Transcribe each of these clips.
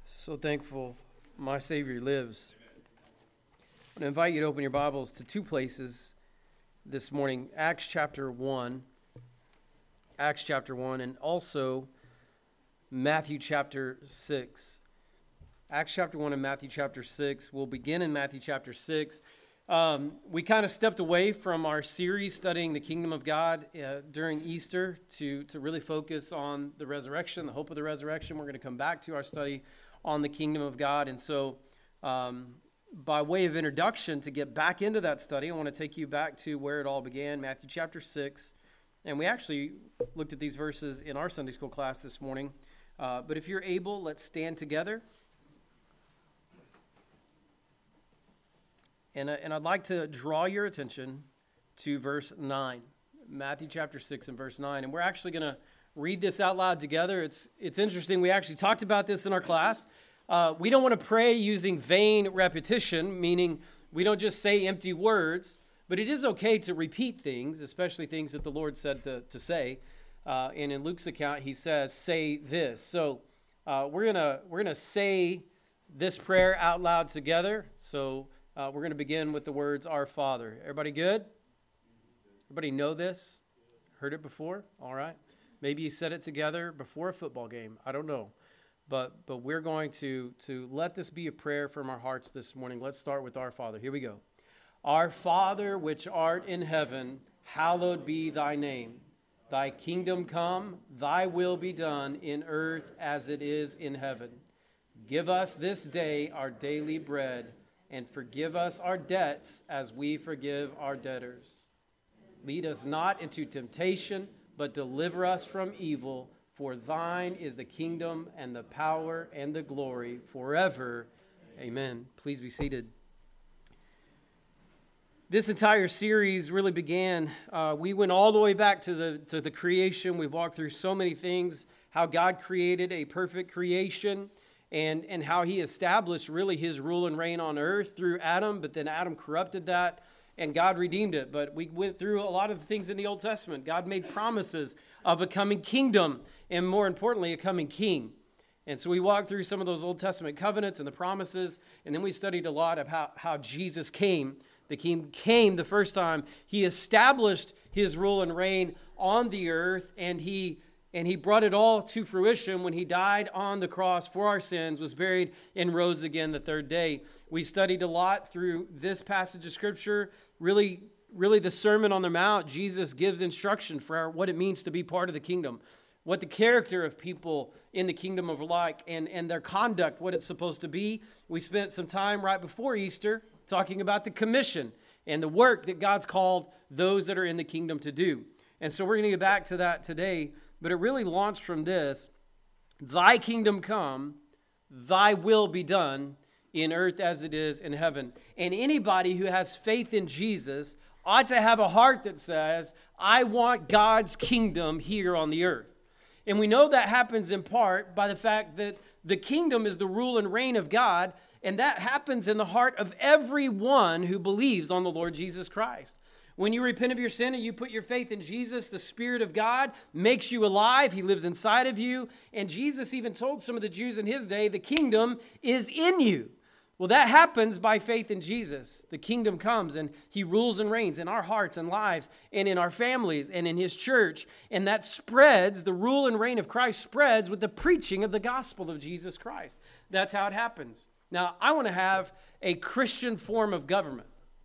So thankful my Savior lives. I want to invite you to open your Bibles to two places this morning, Acts chapter 1, and also Matthew chapter 6. Acts chapter 1 and Matthew chapter 6. We'll begin in Matthew chapter 6. We kind of stepped away from our series studying the kingdom of God during Easter to really focus on the resurrection, the hope of the resurrection. We're going to come back to our study on the kingdom of God. And so by way of introduction, to get back into that study, I want to take you back to where it all began, Matthew chapter 6. And we actually looked at these verses in our Sunday school class this morning. But if you're able, let's stand together. And I'd like to draw your attention to verse 9, Matthew chapter 6 and verse 9. And we're actually going to read this out loud together. It's interesting. We actually talked about this in our class. We don't want to pray using vain repetition, meaning we don't just say empty words, but it is okay to repeat things, especially things that the Lord said to say. And in Luke's account, he says, say this. So we're gonna say this prayer out loud together. So we're going to begin with the words, Our Father. Everybody good? Everybody know this? Heard it before? All right. Maybe you said it together before a football game. I don't know. But we're going to let this be a prayer from our hearts this morning. Let's start with Our Father. Here we go. Our Father, which art in heaven, hallowed be thy name. Thy kingdom come, thy will be done in earth as it is in heaven. Give us this day our daily bread, and forgive us our debts as we forgive our debtors. Lead us not into temptation, but deliver us from evil. For thine is the kingdom and the power and the glory forever. Amen. Please be seated. This entire series really began, we went all the way back to the creation. We've walked through so many things, how God created a perfect creation, and how he established really his rule and reign on earth through Adam, but then Adam corrupted that, and God redeemed it. But we went through a lot of the things in the Old Testament. God made promises of a coming kingdom, and more importantly, a coming king. And so we walked through some of those Old Testament covenants and the promises, and then we studied a lot of how Jesus came. The king came the first time. He established his rule and reign on the earth, and he brought it all to fruition when he died on the cross for our sins, was buried, and rose again the third day. We studied a lot through this passage of Scripture. Really the Sermon on the Mount, Jesus gives instruction for what it means to be part of the kingdom, what the character of people in the kingdom are like, and their conduct, what it's supposed to be. We spent some time right before Easter talking about the commission and the work that God's called those that are in the kingdom to do. And so we're going to get back to that today. But it really launched from this, thy kingdom come, thy will be done in earth as it is in heaven. And anybody who has faith in Jesus ought to have a heart that says, I want God's kingdom here on the earth. And we know that happens in part by the fact that the kingdom is the rule and reign of God, and that happens in the heart of everyone who believes on the Lord Jesus Christ. When you repent of your sin and you put your faith in Jesus, the Spirit of God makes you alive. He lives inside of you. And Jesus even told some of the Jews in his day, the kingdom is in you. Well, that happens by faith in Jesus. The kingdom comes and he rules and reigns in our hearts and lives and in our families and in his church. And that spreads, the rule and reign of Christ spreads with the preaching of the gospel of Jesus Christ. That's how it happens. Now, I want to have a Christian form of government.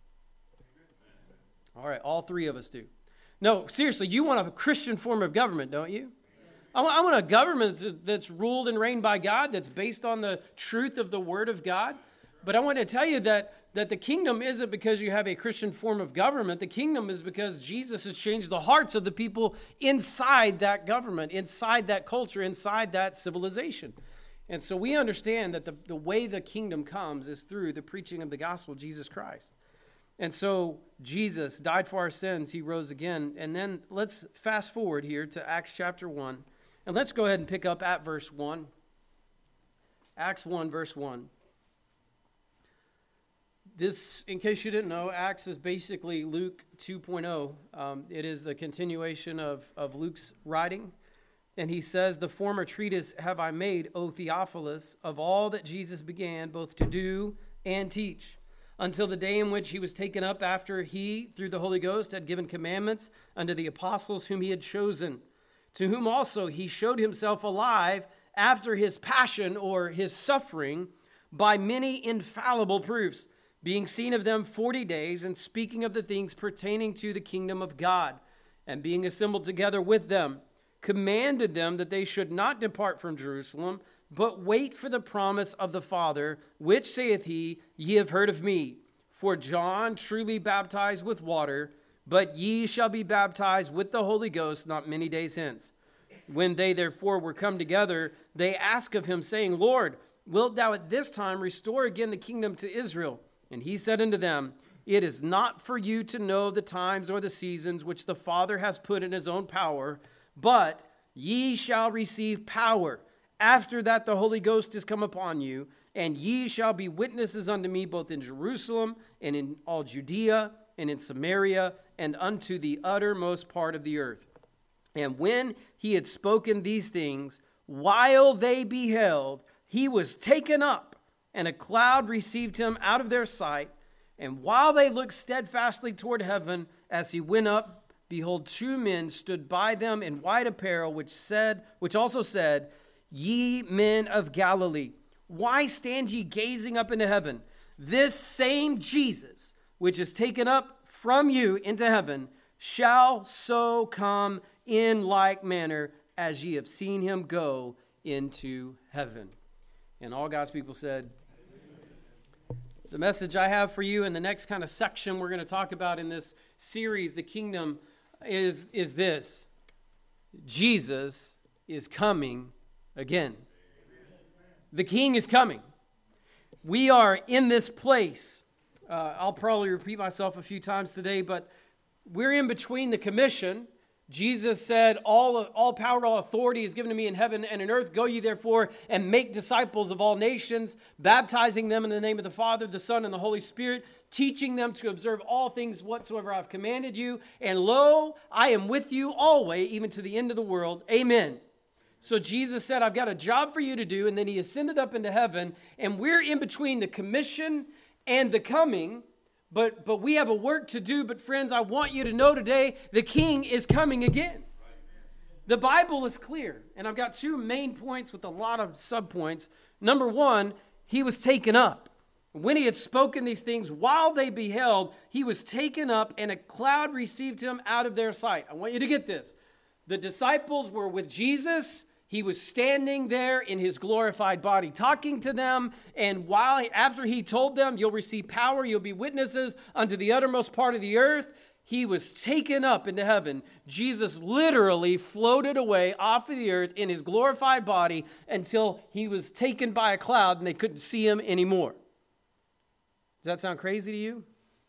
All right, all three of us do. No, seriously, you want a Christian form of government, don't you? I want a government that's ruled and reigned by God, that's based on the truth of the Word of God. But I want to tell you that the kingdom isn't because you have a Christian form of government. The kingdom is because Jesus has changed the hearts of the people inside that government, inside that culture, inside that civilization. And so we understand that the way the kingdom comes is through the preaching of the gospel of Jesus Christ. And so Jesus died for our sins. He rose again. And then let's fast forward here to Acts chapter 1. And let's go ahead and pick up at verse 1. Acts 1, verse 1. This, in case you didn't know, Acts is basically Luke 2.0. It is the continuation of Luke's writing. And he says, the former treatise have I made, O Theophilus, of all that Jesus began both to do and teach, until the day in which he was taken up, after he, through the Holy Ghost, had given commandments unto the apostles whom he had chosen, to whom also he showed himself alive after his passion or his suffering by many infallible proofs, being seen of them 40 days, and speaking of the things pertaining to the kingdom of God, and being assembled together with them, commanded them that they should not depart from Jerusalem, but wait for the promise of the Father, which saith he, ye have heard of me. For John truly baptized with water, but ye shall be baptized with the Holy Ghost not many days hence. When they therefore were come together, they asked of him, saying, Lord, wilt thou at this time restore again the kingdom to Israel? And he said unto them, it is not for you to know the times or the seasons which the Father has put in his own power, but ye shall receive power. After that the Holy Ghost is come upon you, and ye shall be witnesses unto me both in Jerusalem and in all Judea and in Samaria and unto the uttermost part of the earth. And when he had spoken these things, while they beheld, he was taken up, and a cloud received him out of their sight. And while they looked steadfastly toward heaven as he went up, behold, two men stood by them in white apparel, which also said, Ye men of Galilee, why stand ye gazing up into heaven? This same Jesus, which is taken up from you into heaven, shall so come in like manner as ye have seen him go into heaven. And all God's people said, the message I have for you in the next kind of section we're going to talk about in this series, The Kingdom, is this: Jesus is coming again. The King is coming. We are in this place. I'll probably repeat myself a few times today, but we're in between the commission. Jesus said, all power, all authority is given to me in heaven and in earth. Go ye therefore and make disciples of all nations, baptizing them in the name of the Father, the Son, and the Holy Spirit, teaching them to observe all things whatsoever I've commanded you. And lo, I am with you always, even to the end of the world. Amen. So Jesus said, I've got a job for you to do. And then he ascended up into heaven. And we're in between the commission and the coming. But we have a work to do. But friends, I want you to know today, the King is coming again. The Bible is clear. And I've got two main points with a lot of subpoints. Number one, he was taken up. When he had spoken these things, while they beheld, he was taken up, and a cloud received him out of their sight. I want you to get this. The disciples were with Jesus. He was standing there in his glorified body, talking to them. And after he told them, you'll receive power, you'll be witnesses unto the uttermost part of the earth, he was taken up into heaven. Jesus literally floated away off of the earth in his glorified body until he was taken by a cloud and they couldn't see him anymore. Does that sound crazy to you?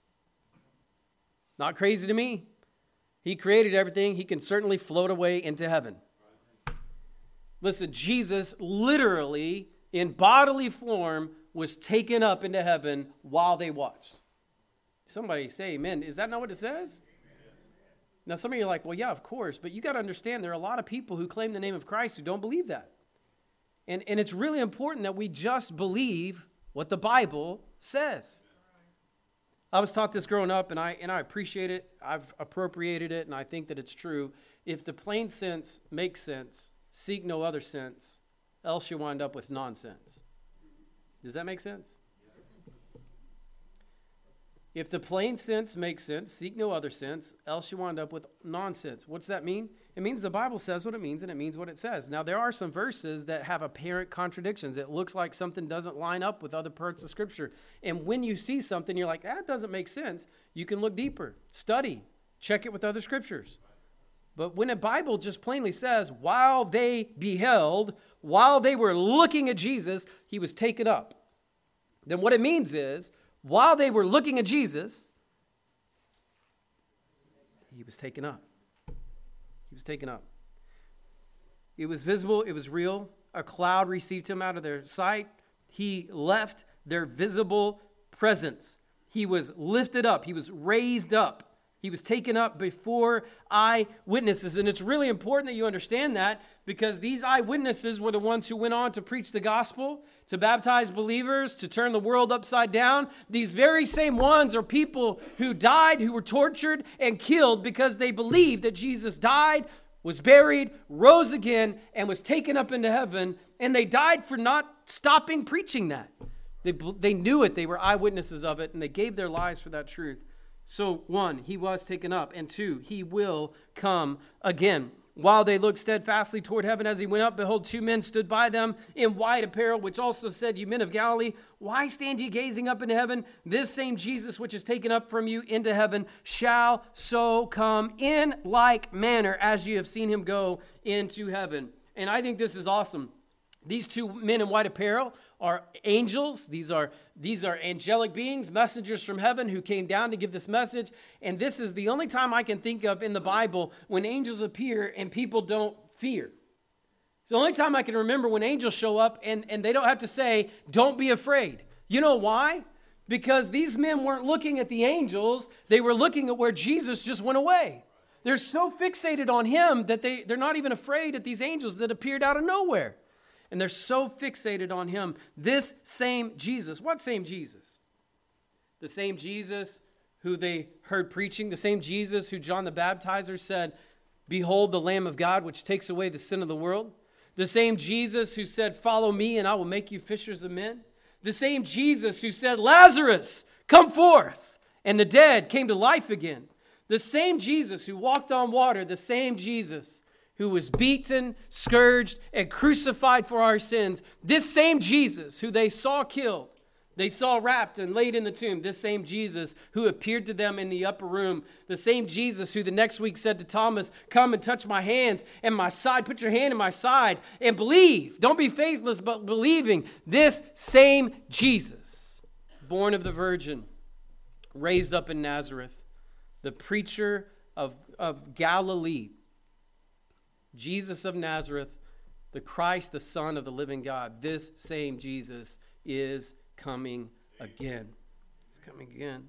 Not crazy to me. He created everything. He can certainly float away into heaven. Listen, Jesus literally, in bodily form, was taken up into heaven while they watched. Somebody say amen. Is that not what it says? Now, some of you are like, well, yeah, of course. But you got to understand there are a lot of people who claim the name of Christ who don't believe that. And it's really important that we just believe what the Bible says. I was taught this growing up, and I appreciate it. I've appropriated it, and I think that it's true. If the plain sense makes sense, seek no other sense, else you wind up with nonsense. Does that make sense? If the plain sense makes sense, seek no other sense, else you wind up with nonsense. What's that mean? It means the Bible says what it means, and it means what it says. Now, there are some verses that have apparent contradictions. It looks like something doesn't line up with other parts of Scripture. And when you see something, you're like, that doesn't make sense. You can look deeper, study, check it with other Scriptures. But when a Bible just plainly says, while they beheld, while they were looking at Jesus, he was taken up, then what it means is, while they were looking at Jesus, he was taken up. He was taken up. It was visible. It was real. A cloud received him out of their sight. He left their visible presence. He was lifted up. He was raised up. He was taken up before eyewitnesses. And it's really important that you understand that, because these eyewitnesses were the ones who went on to preach the gospel, to baptize believers, to turn the world upside down. These very same ones are people who died, who were tortured and killed because they believed that Jesus died, was buried, rose again, and was taken up into heaven. And they died for not stopping preaching that. They knew it. They were eyewitnesses of it, and they gave their lives for that truth. So 1, he was taken up, and 2, he will come again. While they looked steadfastly toward heaven as he went up, behold, 2 men stood by them in white apparel, which also said, "You men of Galilee, why stand ye gazing up into heaven? This same Jesus which is taken up from you into heaven shall so come in like manner as you have seen him go into heaven." And I think this is awesome. These 2 men in white apparel are angels. These are angelic beings, messengers from heaven who came down to give this message. And this is the only time I can think of in the Bible when angels appear and people don't fear. It's the only time I can remember when angels show up and they don't have to say, "Don't be afraid." You know why? Because these men weren't looking at the angels. They were looking at where Jesus just went away. They're so fixated on him that they're not even afraid at these angels that appeared out of nowhere. And they're so fixated on him. This same Jesus. What same Jesus? The same Jesus who they heard preaching. The same Jesus who John the Baptizer said, "Behold the Lamb of God, which takes away the sin of the world." The same Jesus who said, "Follow me and I will make you fishers of men." The same Jesus who said, "Lazarus, come forth." And the dead came to life again. The same Jesus who walked on water. The same Jesus who was beaten, scourged, and crucified for our sins. This same Jesus who they saw killed, they saw wrapped and laid in the tomb. This same Jesus who appeared to them in the upper room. The same Jesus who the next week said to Thomas, "Come and touch my hands and my side. Put your hand in my side and believe. Don't be faithless, but believing." This same Jesus, born of the Virgin, raised up in Nazareth, the preacher of Galilee, Jesus of Nazareth, the Christ, the Son of the living God. This same Jesus is coming again. He's coming again.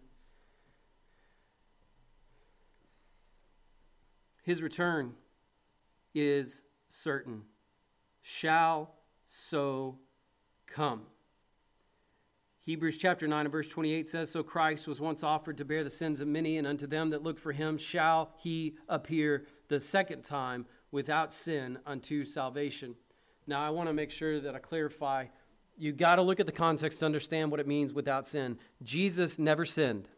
His return is certain. Shall so come. Hebrews chapter 9 and verse 28 says, "So Christ was once offered to bear the sins of many, and unto them that look for him shall he appear the second time without sin unto salvation." Now, I want to make sure that I clarify. You got to look at the context to understand what it means without sin. Jesus never sinned.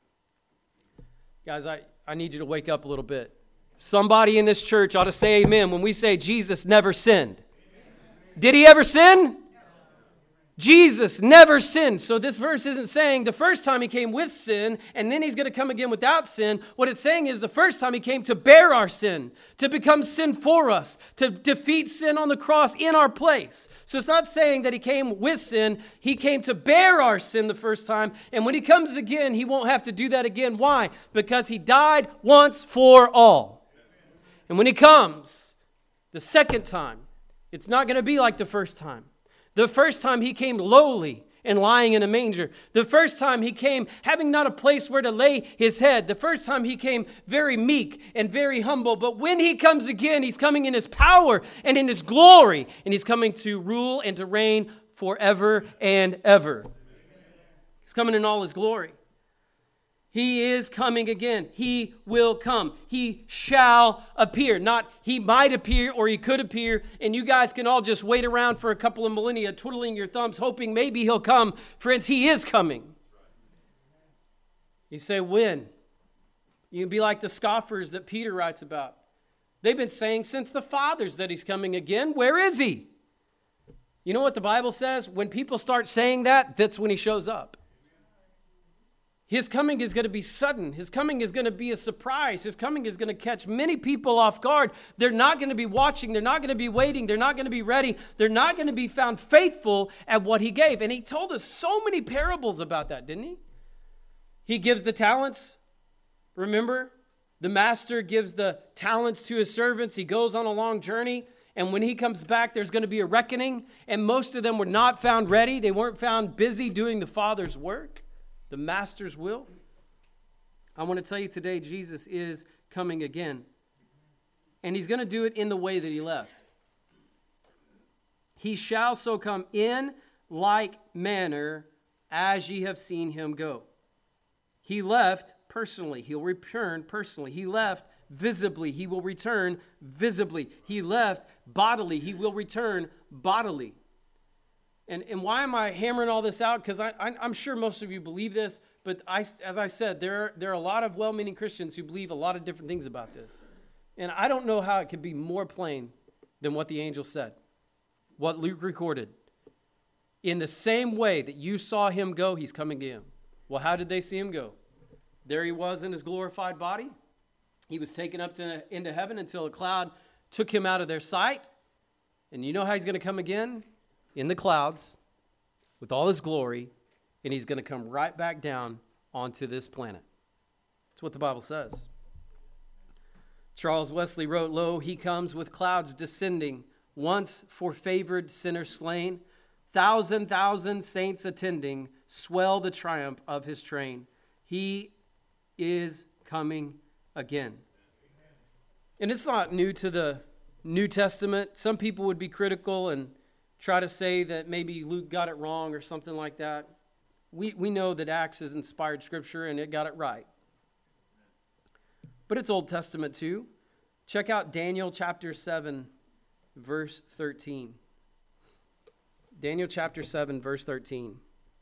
Guys, I need you to wake up a little bit. Somebody in this church ought to say amen when we say Jesus never sinned. Did he ever sin? Jesus never sinned. So this verse isn't saying the first time he came with sin and then he's going to come again without sin. What it's saying is the first time he came to bear our sin, to become sin for us, to defeat sin on the cross in our place. So it's not saying that he came with sin. He came to bear our sin the first time. And when he comes again, he won't have to do that again. Why? Because he died once for all. And when he comes the second time, it's not going to be like the first time. The first time he came lowly and lying in a manger. The first time he came having not a place where to lay his head. The first time he came very meek and very humble. But when he comes again, he's coming in his power and in his glory. And he's coming to rule and to reign forever and ever. He's coming in all his glory. He is coming again. He will come. He shall appear. Not he might appear or he could appear. And you guys can all just wait around for a couple of millennia, twiddling your thumbs, hoping maybe he'll come. Friends, he is coming. You say, when? You can be like the scoffers that Peter writes about. They've been saying since the fathers that he's coming again. Where is he? You know what the Bible says? When people start saying that, that's when he shows up. His coming is going to be sudden. His coming is going to be a surprise. His coming is going to catch many people off guard. They're not going to be watching. They're not going to be waiting. They're not going to be ready. They're not going to be found faithful at what he gave. And he told us so many parables about that, didn't he? He gives the talents. Remember? The master gives the talents to his servants. He goes on a long journey. And when he comes back, there's going to be a reckoning. And most of them were not found ready. They weren't found busy doing the Father's work. The master's will. I want to tell you today, Jesus is coming again. And he's going to do it in the way that he left. He shall so come in like manner as ye have seen him go. He left personally. He'll return personally. He left visibly. He will return visibly. He left bodily. He will return bodily. And why am I hammering all this out? Because I'm sure most of you believe this, but as I said, there are a lot of well-meaning Christians who believe a lot of different things about this. And I don't know how it could be more plain than what the angel said, what Luke recorded. In the same way that you saw him go, he's coming again. Well, how did they see him go? There he was in his glorified body. He was taken up into heaven until a cloud took him out of their sight. And you know how he's going to come again? In the clouds with all his glory, and he's going to come right back down onto this planet. That's what the Bible says. Charles Wesley wrote, "Lo, he comes with clouds descending, once for favored sinners slain, thousand saints attending, swell the triumph of his train. He is coming again." And it's not new to the New Testament. Some people would be critical and try to say that maybe Luke got it wrong or something like that. We know that Acts is inspired scripture and it got it right. But it's Old Testament too. Check out Daniel chapter 7, verse 13. Daniel chapter 7, verse 13.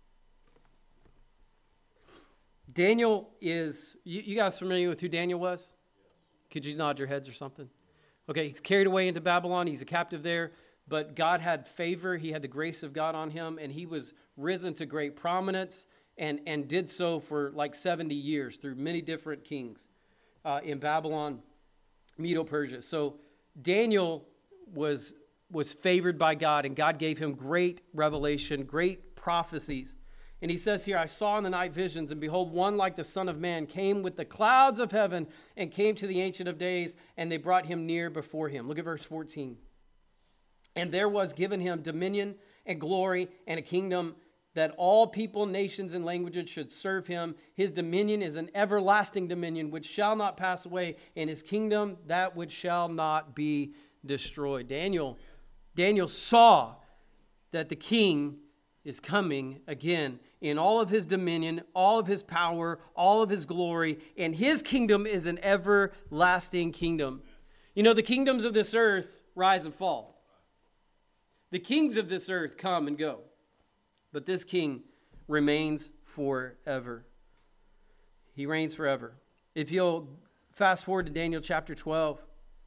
Daniel is, you guys familiar with who Daniel was? Could you nod your heads or something? Okay, he's carried away into Babylon. He's a captive there. But God had favor. He had the grace of God on him. And he was risen to great prominence and did so for like 70 years through many different kings in Babylon, Medo-Persia. So Daniel was favored by God, and God gave him great revelation, great prophecies. And he says here, "I saw in the night visions, and behold, one like the Son of Man came with the clouds of heaven and came to the Ancient of Days, and they brought him near before him." Look at verse 14. "And there was given him dominion and glory and a kingdom, that all people, nations, and languages should serve him. His dominion is an everlasting dominion which shall not pass away, and his kingdom that which shall not be destroyed." Daniel saw that the king is coming again in all of his dominion, all of his power, all of his glory, and his kingdom is an everlasting kingdom. You know, the kingdoms of this earth rise and fall. The kings of this earth come and go, but this king remains forever. He reigns forever. If you'll fast forward to Daniel chapter 12,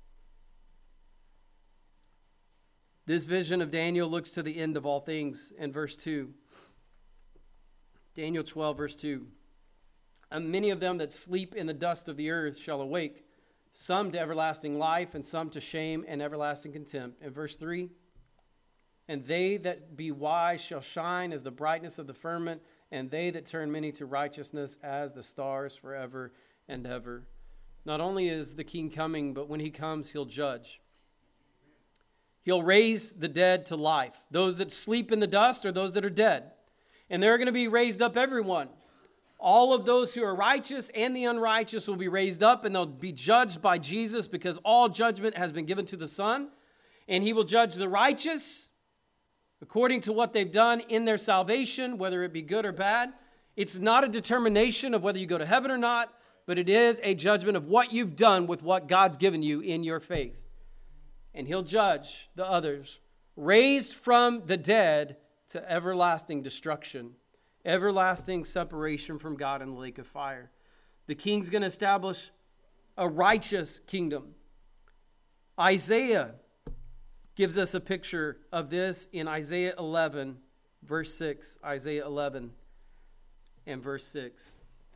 this vision of Daniel looks to the end of all things in verse 2. Daniel 12, verse 2. "And many of them that sleep in the dust of the earth shall awake, some to everlasting life, and some to shame and everlasting contempt." And verse 3. "And they that be wise shall shine as the brightness of the firmament, and they that turn many to righteousness as the stars forever and ever." Not only is the king coming, but when he comes, he'll judge. He'll raise the dead to life. Those that sleep in the dust are those that are dead. And they're going to be raised up, everyone. All of those who are righteous and the unrighteous will be raised up, and they'll be judged by Jesus, because all judgment has been given to the Son. And he will judge the righteous according to what they've done in their salvation, whether it be good or bad. It's not a determination of whether you go to heaven or not, but it is a judgment of what you've done with what God's given you in your faith. And he'll judge the others, raised from the dead to everlasting destruction, everlasting separation from God in the lake of fire. The king's going to establish a righteous kingdom. Isaiah gives us a picture of this in Isaiah 11, verse 6. Isaiah 11 and verse 6.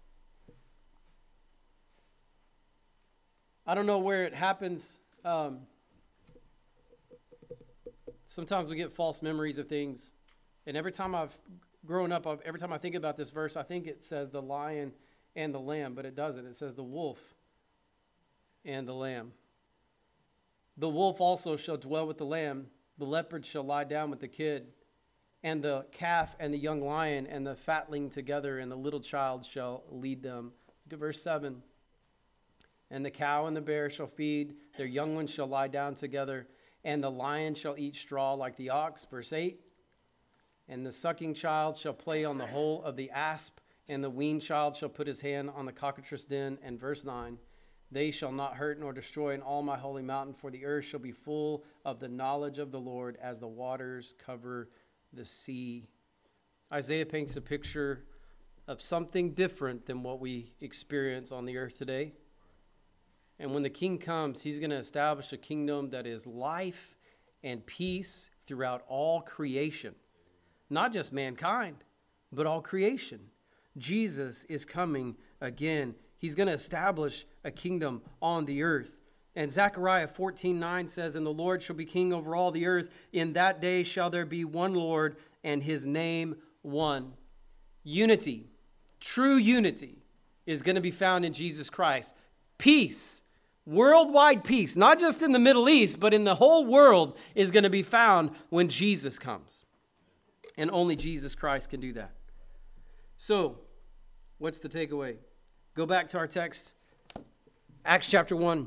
I don't know where it happens. Sometimes we get false memories of things. And every time I've grown up, every time I think about this verse, I think it says the lion and the lamb, but it doesn't. It says the wolf and the lamb. "The wolf also shall dwell with the lamb. The leopard shall lie down with the kid. And the calf and the young lion and the fatling together, and the little child shall lead them." verse 7. And the cow and the bear shall feed, their young ones shall lie down together, and the lion shall eat straw like the ox. Verse 8. And the sucking child shall play on the hole of the asp, and the weaned child shall put his hand on the cockatrice den. And verse 9. They shall not hurt nor destroy in all my holy mountain, for the earth shall be full of the knowledge of the Lord as the waters cover the sea. Isaiah paints a picture of something different than what we experience on the earth today. And when the king comes, he's going to establish a kingdom that is life and peace throughout all creation. Not just mankind, but all creation. Jesus is coming again. He's going to establish a kingdom on the earth. And Zechariah 14:9 says, And the Lord shall be king over all the earth. In that day shall there be one Lord, and his name one. Unity, true unity, is going to be found in Jesus Christ. Peace, worldwide peace, not just in the Middle East, but in the whole world, is going to be found when Jesus comes. And only Jesus Christ can do that. So, what's the takeaway? Go back to our text, Acts chapter 1.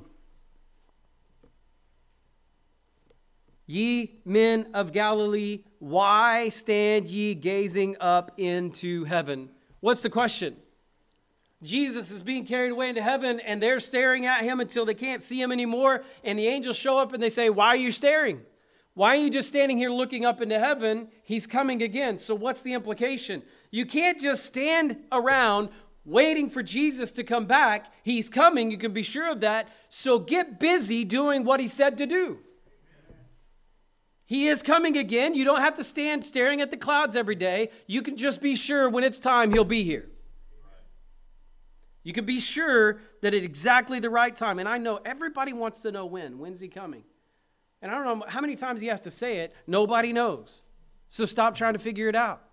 Ye men of Galilee, why stand ye gazing up into heaven? What's the question? Jesus is being carried away into heaven, and they're staring at him until they can't see him anymore. And the angels show up and they say, why are you staring? Why are you just standing here looking up into heaven? He's coming again. So what's the implication? You can't just stand around waiting for Jesus to come back. He's coming. You can be sure of that. So get busy doing what he said to do. He is coming again. You don't have to stand staring at the clouds every day. You can just be sure when it's time he'll be here. You can be sure that at exactly the right time. And I know everybody wants to know when. When's he coming? And I don't know how many times he has to say it. Nobody knows. So stop trying to figure it out.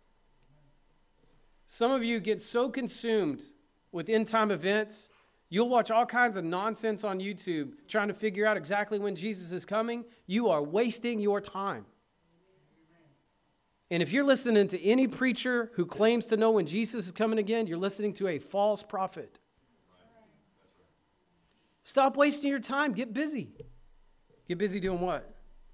Some of you get so consumed with end-time events, you'll watch all kinds of nonsense on YouTube trying to figure out exactly when Jesus is coming. You are wasting your time. And if you're listening to any preacher who claims to know when Jesus is coming again, you're listening to a false prophet. Stop wasting your time. Get busy. Get busy doing what?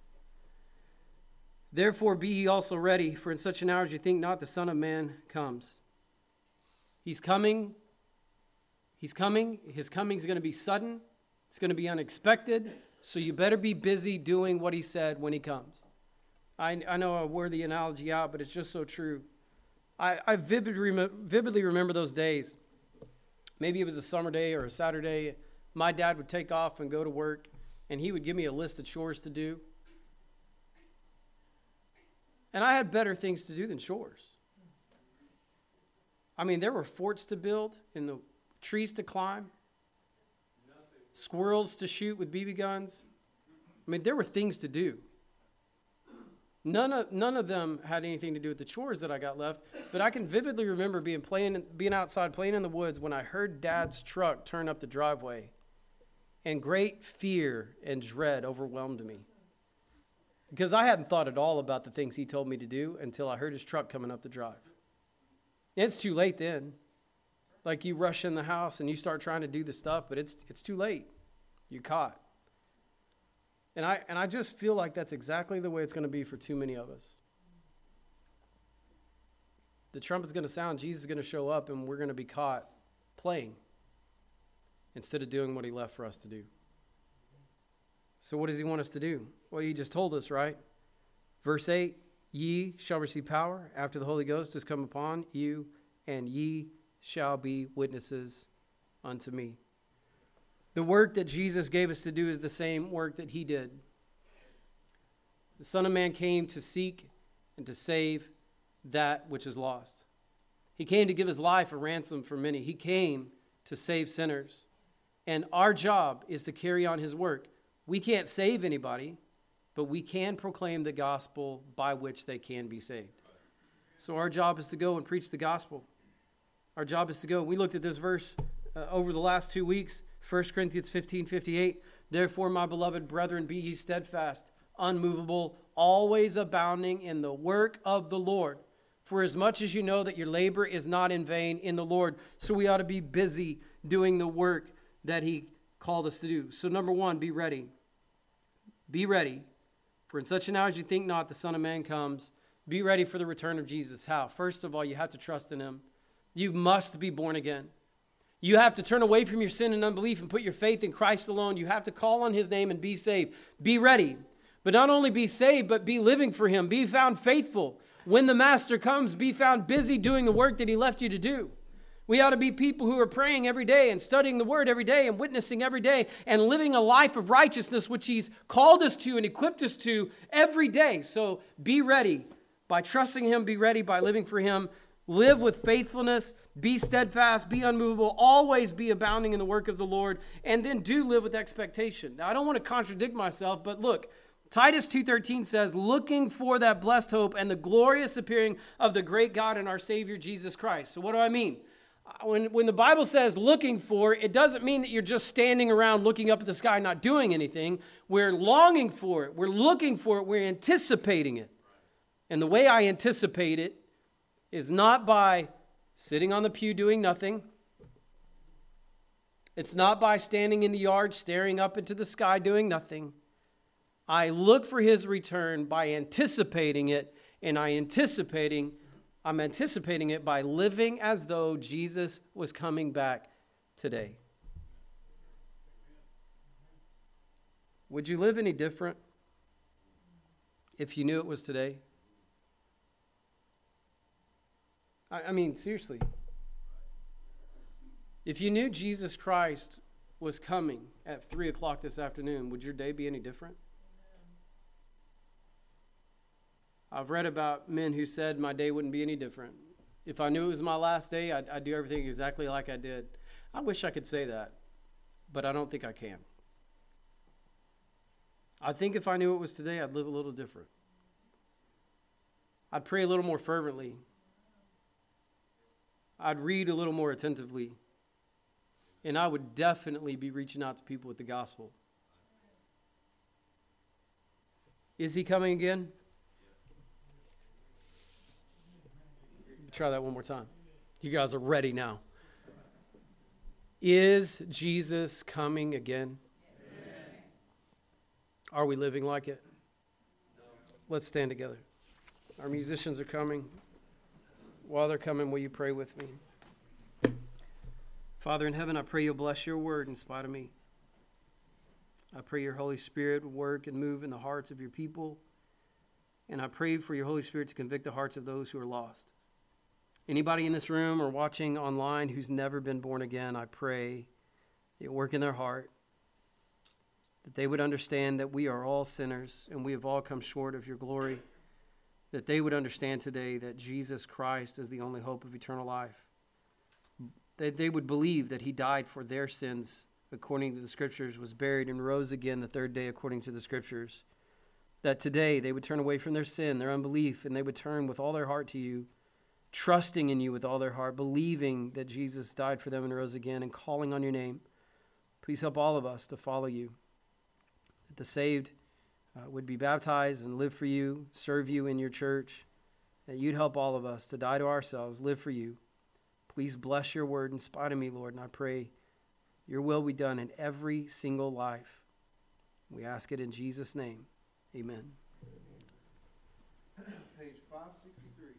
Therefore be ye also ready, for in such an hour as you think not, the Son of Man comes. He's coming. He's coming. His coming is going to be sudden. It's going to be unexpected. So you better be busy doing what he said when he comes. I know I wore the analogy out, but it's just so true. I vividly remember those days. Maybe it was a summer day or a Saturday. My dad would take off and go to work, and he would give me a list of chores to do. And I had better things to do than chores. I mean, there were forts to build and the trees to climb, squirrels to shoot with BB guns. I mean, there were things to do. None of them had anything to do with the chores that I got left, but I can vividly remember being outside playing in the woods when I heard Dad's truck turn up the driveway, and great fear and dread overwhelmed me. Because I hadn't thought at all about the things he told me to do until I heard his truck coming up the drive. It's too late then. Like you rush in the house and you start trying to do the stuff, but it's too late. You're caught. And I just feel like that's exactly the way it's going to be for too many of us. The trumpet's going to sound, Jesus is going to show up, and we're going to be caught playing instead of doing what he left for us to do. So what does he want us to do? Well, he just told us, right? Verse 8, ye shall receive power after the Holy Ghost has come upon you, and ye shall be witnesses unto me. The work that Jesus gave us to do is the same work that he did. The Son of Man came to seek and to save that which is lost. He came to give his life a ransom for many. He came to save sinners. And our job is to carry on his work. We can't save anybody, but we can proclaim the gospel by which they can be saved. So our job is to go and preach the gospel. Our job is to go. We looked at this verse over the last 2 weeks. 1 Corinthians 15:58. Therefore, my beloved brethren, be ye steadfast, unmovable, always abounding in the work of the Lord. for as much as you know that your labor is not in vain in the Lord. So we ought to be busy doing the work that he called us to do. So number one, be ready. Be ready. For in such an hour as you think not, the Son of Man comes. Be ready for the return of Jesus. How? First of all, you have to trust in him. You must be born again. You have to turn away from your sin and unbelief and put your faith in Christ alone. You have to call on his name and be saved. Be ready. But not only be saved, but be living for him. Be found faithful. When the master comes, be found busy doing the work that he left you to do. We ought to be people who are praying every day and studying the word every day and witnessing every day and living a life of righteousness, which he's called us to and equipped us to every day. So be ready by trusting him. Be ready by living for him. Live with faithfulness. Be steadfast. Be unmovable. Always be abounding in the work of the Lord. And then do live with expectation. Now, I don't want to contradict myself, but look, Titus 2:13 says, looking for that blessed hope and the glorious appearing of the great God and our Savior, Jesus Christ. So what do I mean? When the Bible says looking for, it doesn't mean that you're just standing around looking up at the sky not doing anything. We're longing for it. We're looking for it. We're anticipating it. And the way I anticipate it is not by sitting on the pew doing nothing. It's not by standing in the yard staring up into the sky doing nothing. I look for his return by anticipating it, and I'm anticipating it by living as though Jesus was coming back today. Would you live any different if you knew it was today? I mean, seriously. If you knew Jesus Christ was coming at 3 o'clock this afternoon, would your day be any different? I've read about men who said my day wouldn't be any different. If I knew it was my last day, I'd do everything exactly like I did. I wish I could say that, but I don't think I can. I think if I knew it was today, I'd live a little different. I'd pray a little more fervently. I'd read a little more attentively. And I would definitely be reaching out to people with the gospel. Is he coming again? Try that one more time. You guys are ready now. Is Jesus coming again? Amen. Are we living like it? No. Let's stand together. Our musicians are coming. While they're coming, will you pray with me? Father in heaven, I pray you'll bless your word in spite of me. I pray your Holy Spirit will work and move in the hearts of your people. And I pray for your Holy Spirit to convict the hearts of those who are lost. Anybody in this room or watching online who's never been born again, I pray that you work in their heart, that they would understand that we are all sinners and we have all come short of your glory, that they would understand today that Jesus Christ is the only hope of eternal life, that they would believe that he died for their sins according to the Scriptures, was buried and rose again the third day according to the Scriptures, that today they would turn away from their sin, their unbelief, and they would turn with all their heart to you, trusting in you with all their heart, believing that Jesus died for them and rose again, and calling on your name. Please help all of us to follow you, that the saved would be baptized and live for you, serve you in your church, that you'd help all of us to die to ourselves, live for you. Please bless your word in spite of me, Lord, and I pray your will be done in every single life. We ask it in Jesus' name. Amen. Page 563.